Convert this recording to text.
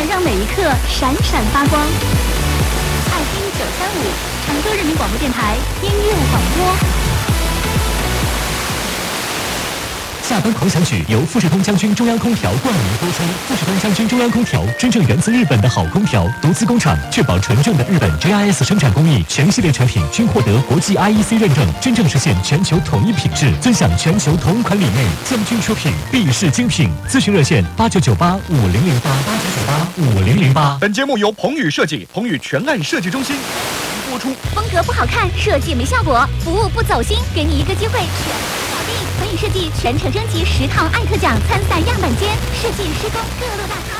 让每一刻闪闪发光。爱听935，成都人民广播电台音乐广播。 下班狂想曲由富士通将军中央空调冠名播出。富士通将军中央空调，真正源自日本的好空调，独资工厂，确保纯正的日本 JIS 生产工艺，全系列产品均获得国际 IEC 认证，真正实现全球统一品质，尊享全球同款理念。将军出品，必是精品。咨询热线89985008，89985008。 本节目由鹏宇设计，鹏宇全案设计中心播出。 风格不好看，设计没效果，服务不走心，给你一个机会，全搞定。鹏宇设计全程征集10套艾特奖参赛样板间，设计施工各路大咖。